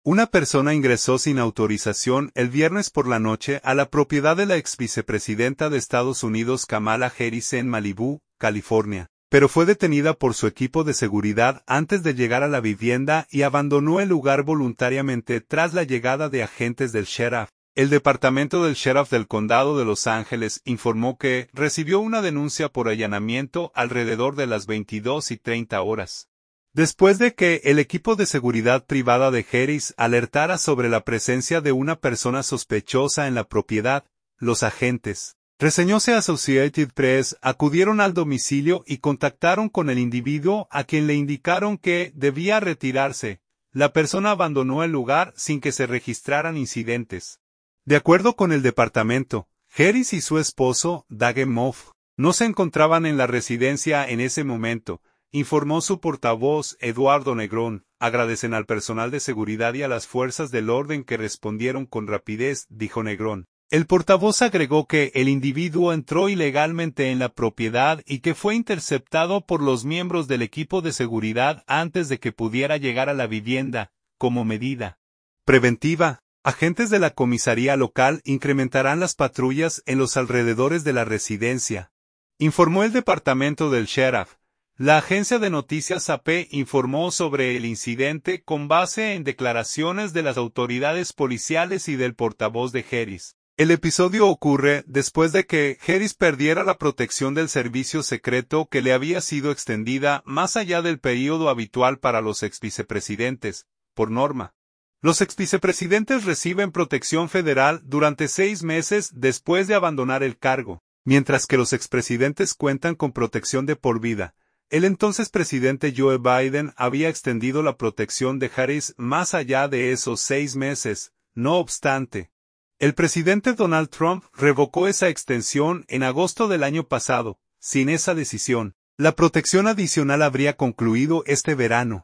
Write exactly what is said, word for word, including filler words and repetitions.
Una persona ingresó sin autorización el viernes por la noche a la propiedad de la ex vicepresidenta de Estados Unidos Kamala Harris en Malibú, California, pero fue detenida por su equipo de seguridad antes de llegar a la vivienda y abandonó el lugar voluntariamente tras la llegada de agentes del sheriff. El departamento del sheriff del condado de Los Ángeles informó que recibió una denuncia por allanamiento alrededor de las veintidós y treinta horas. Después de que el equipo de seguridad privada de Harris alertara sobre la presencia de una persona sospechosa en la propiedad, los agentes, reseñóse Associated Press, acudieron al domicilio y contactaron con el individuo a quien le indicaron que debía retirarse. La persona abandonó el lugar sin que se registraran incidentes. De acuerdo con el departamento, Harris y su esposo, Doug Moff, no se encontraban en la residencia en ese momento, informó su portavoz, Eduardo Negrón. Agradecen al personal de seguridad y a las fuerzas del orden que respondieron con rapidez, dijo Negrón. El portavoz agregó que el individuo entró ilegalmente en la propiedad y que fue interceptado por los miembros del equipo de seguridad antes de que pudiera llegar a la vivienda, como medida preventiva. Agentes de la comisaría local incrementarán las patrullas en los alrededores de la residencia, informó el departamento del sheriff. La agencia de noticias A P informó sobre el incidente con base en declaraciones de las autoridades policiales y del portavoz de Harris. El episodio ocurre después de que Harris perdiera la protección del servicio secreto que le había sido extendida más allá del período habitual para los exvicepresidentes, por norma. Los exvicepresidentes reciben protección federal durante seis meses después de abandonar el cargo, mientras que los expresidentes cuentan con protección de por vida. El entonces presidente Joe Biden había extendido la protección de Harris más allá de esos seis meses. No obstante, el presidente Donald Trump revocó esa extensión en agosto del año pasado. Sin esa decisión, la protección adicional habría concluido este verano.